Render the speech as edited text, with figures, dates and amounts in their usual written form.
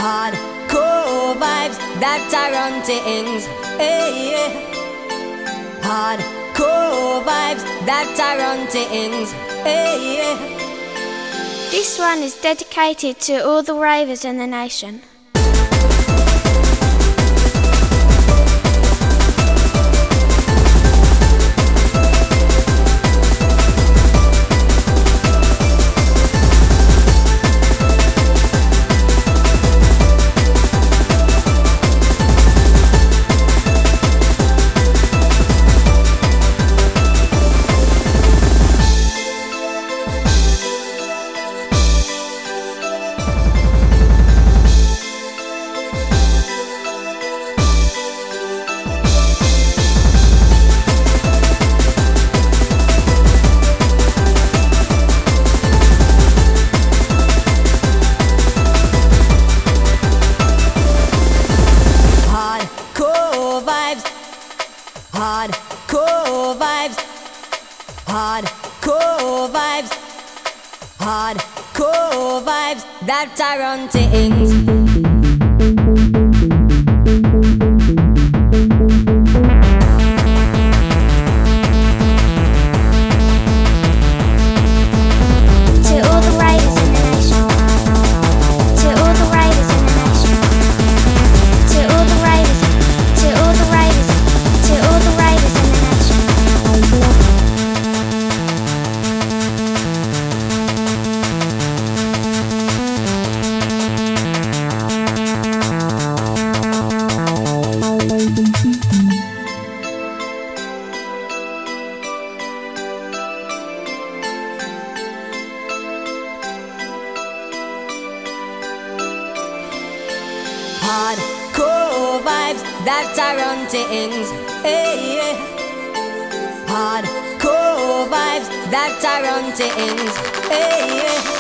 Hardcore vibes that are on things. Hey, yeah. Hardcore vibes that are on things. Hey, yeah. This one is dedicated to all the ravers in the nation. Hardcore vibes, hardcore vibes, hardcore vibes that are on things. Hardcore vibes that are on things. Hey, yeah. Hardcore vibes that are on things. Hey, yeah.